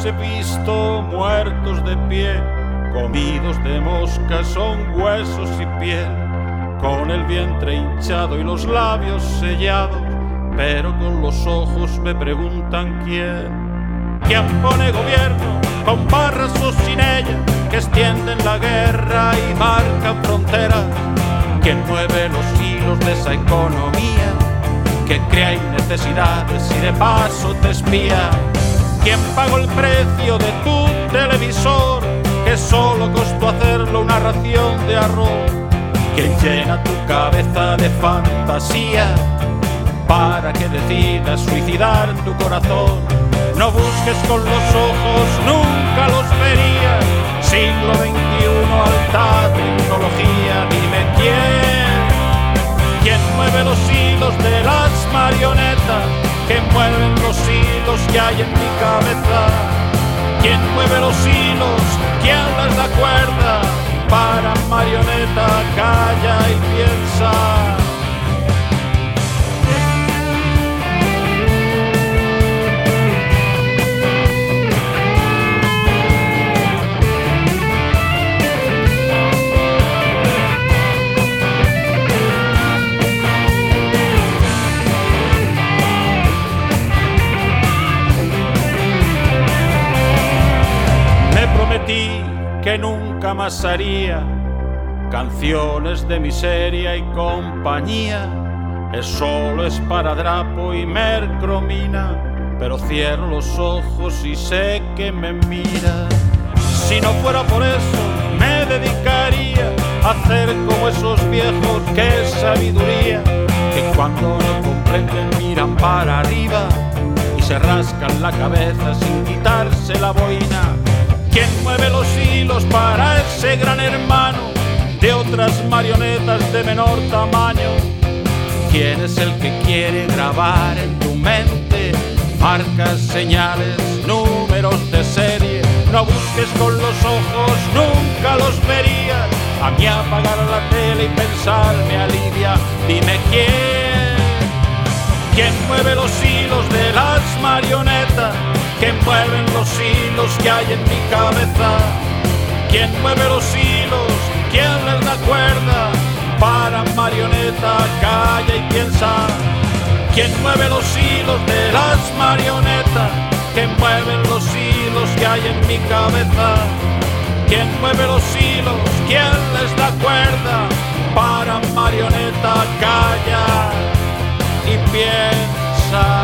he visto muertos de pie, comidos de moscas, son huesos y piel, con el vientre hinchado y los labios sellados, pero con los ojos me preguntan ¿quién pone gobierno con barras o sin ella, que extienden la guerra y marcan fronteras? ¿Quién mueve los hilos de esa economía que crea necesidades y de paso te espía? ¿Quién pagó el precio de tu televisor, que solo costó hacerlo una ración de arroz? ¿Quién llena tu cabeza de fantasía para que decidas suicidar tu corazón? No busques con los ojos, nunca los verías. Siglo XXI, alta tecnología. Dime ¿quién mueve los hilos de las marionetas que mueven los hilos que hay en mi cabeza? ¿Quién mueve los hilos? ¿Quién les da cuerda? Para marioneta, calla y piensa. Que nunca más haría canciones de miseria y compañía. Es solo esparadrapo y mercromina, pero cierro los ojos y sé que me mira. Si no fuera por eso, me dedicaría a hacer como esos viejos, qué sabiduría, que cuando no comprenden miran para arriba y se rascan la cabeza sin quitarse la boina. ¿Quién mueve los hilos para ese gran hermano de otras marionetas de menor tamaño? ¿Quién es el que quiere grabar en tu mente marcas, señales, números de serie? No busques con los ojos, nunca los verías. A mí apagar la tele y pensar me alivia. Dime ¿quién mueve los hilos de las marionetas que mueven los hilos que hay en mi cabeza? ¿Quién mueve los hilos? ¿Quién les da cuerda? Para marioneta, calla y piensa. ¿Quién mueve los hilos de las marionetas que mueven los hilos que hay en mi cabeza? ¿Quién mueve los hilos? ¿Quién les da cuerda? Para marioneta, calla y piensa.